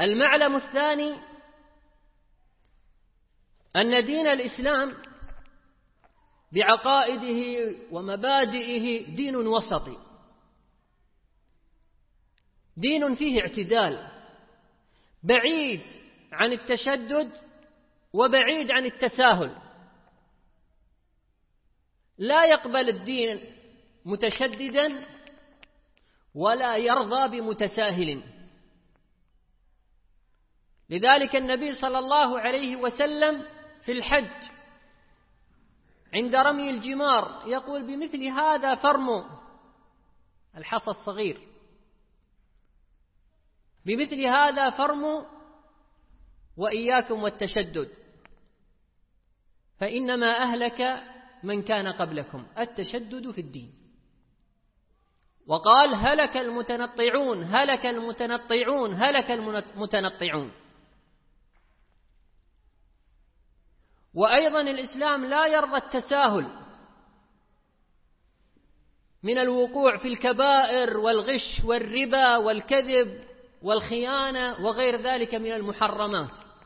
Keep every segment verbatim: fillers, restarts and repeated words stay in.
المعلم الثاني أن دين الإسلام بعقائده ومبادئه دين وسطي، دين فيه اعتدال، بعيد عن التشدد وبعيد عن التساهل. لا يقبل الدين متشددا ولا يرضى بمتساهل. لذلك النبي صلى الله عليه وسلم في الحج عند رمي الجمار يقول: بمثل هذا فارموا، الحصى الصغير، بمثل هذا فارموا وإياكم والتشدد، فإنما أهلك من كان قبلكم التشدد في الدين. وقال: هلك المتنطعون هلك المتنطعون هلك المتنطعون. وأيضا الإسلام لا يرضى التساهل من الوقوع في الكبائر والغش والربا والكذب والخيانة وغير ذلك من المحرمات.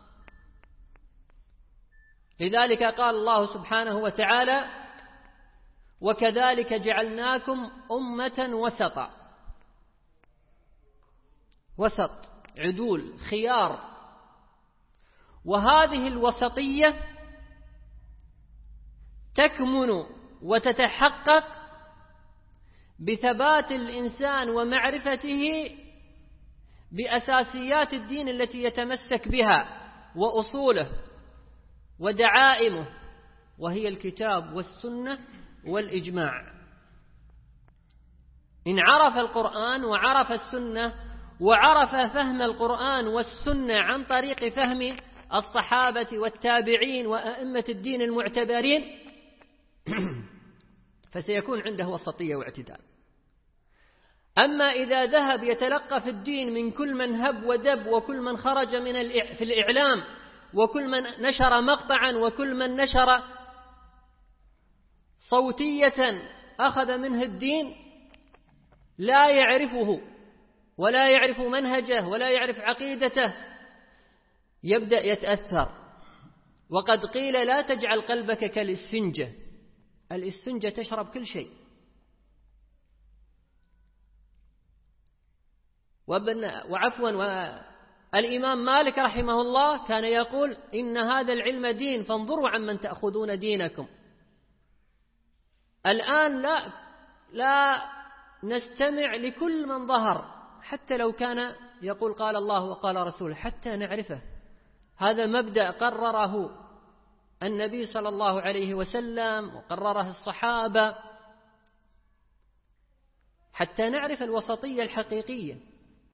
لذلك قال الله سبحانه وتعالى: وكذلك جعلناكم أمة وسطا. وسط، عدول، خيار. وهذه الوسطية تكمن وتتحقق بثبات الإنسان ومعرفته بأساسيات الدين التي يتمسك بها وأصوله ودعائمه، وهي الكتاب والسنة والإجماع. إن عرف القرآن وعرف السنة وعرف فهم القرآن والسنة عن طريق فهم الصحابة والتابعين وأئمة الدين المعتبرين فسيكون عنده وسطية واعتدال. أما إذا ذهب يتلقف الدين من كل من هب ودب وكل من خرج من في الإعلام وكل من نشر مقطعا وكل من نشر صوتية أخذ منه الدين، لا يعرفه ولا يعرف منهجه ولا يعرف عقيدته، يبدأ يتأثر. وقد قيل: لا تجعل قلبك كالإسفنجة. الإسفنجة تشرب كل شيء. وعفوا والإمام مالك رحمه الله كان يقول: إن هذا العلم دين فانظروا عمن تأخذون دينكم. الآن لا لا نستمع لكل من ظهر، حتى لو كان يقول قال الله وقال رسوله، حتى نعرفه. هذا مبدأ قرره النبي صلى الله عليه وسلم وقرره الصحابة، حتى نعرف الوسطية الحقيقية.